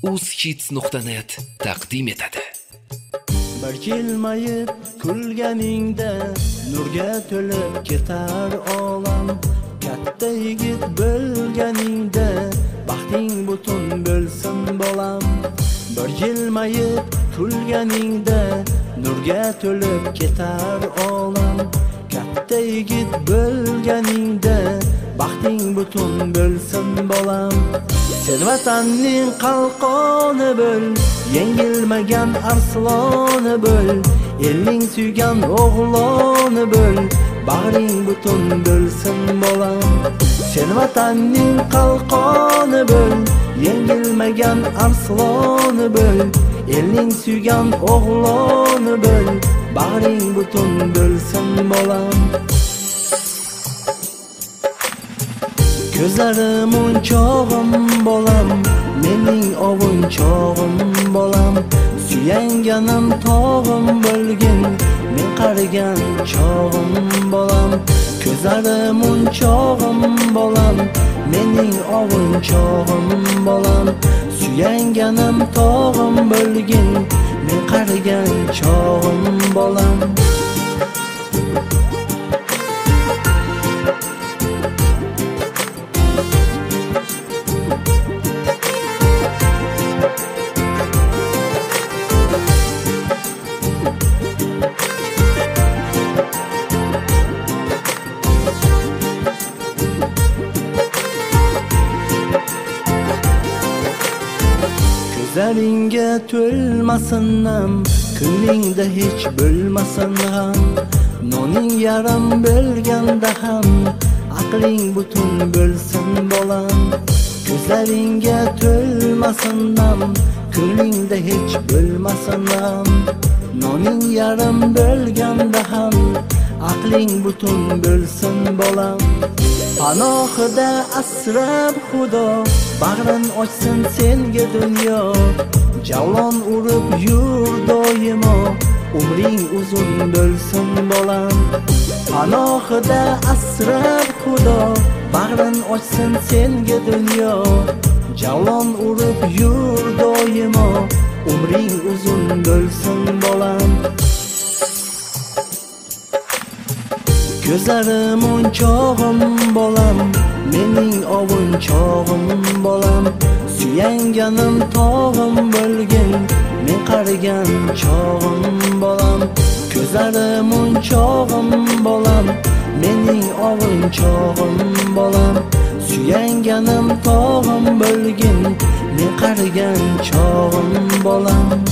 uzhits.net taqdim etadi. Bir jilmayib kulganingda nurga to'lib ketar olam. Katta yigit bo'lganingda baxting butun bo'lsin bolam. Bir jilmayib kulganingda nurga to'lib ketar olam. Katta yigit bo'lganingda baxting butun bo'lsin bolam. Sen vatanning qalqoni bo'l, yengilmagan arsloni bo'l, elning suygan o'g'loni bo'l, bag'ring butun bo'lsin bolam. Sen vatanning qalqoni bo'l, yengilmagan arsloni bo'l, elning suygan o'g'loni bo'l, bag'ring butun bo'lsin bolam. Gözlerim unchog'im bolam, mening ovunchog'im bolam. Suyanganim tog'im bo'lgin, men qarigan chog'im bolam. Gözlerim unchog'im bolam, mening ovunchog'im bolam. Suyanganim tog'im bo'lgin, men qarigan chog'im bolam. Gözleringga to'lmasin ham, kuningda hech bo'lmasin ham. Noning yarim bo'lganda ham, aqling butun bo'lsin bolam. Gözleringga to'lmasin ham, kuningda hech bo'lmasin ham. Noning yarim bo'lganda ham, aqling butun bo'lsin bolam. Panohida asrab Xudo, bag'rin ochsin senga dunyo. Javlon urib yur doimo, umring uzun bo'lsin bolam. Panohida asrab Xudo, bag'rin ochsin senga dunyo. Javlon urib yur doimo, umring uzun bo'lsin bolam. Gözlerim unchog'im bolam, mening ovunchog'im bolam. Suyanganim tog'im bo'lgin, men qarigan chog'im bolam. Gözlerim unchog'im bolam, mening ovunchog'im bolam. Suyanganim tog'im bo'lgin, men qarigan chog'im bolam.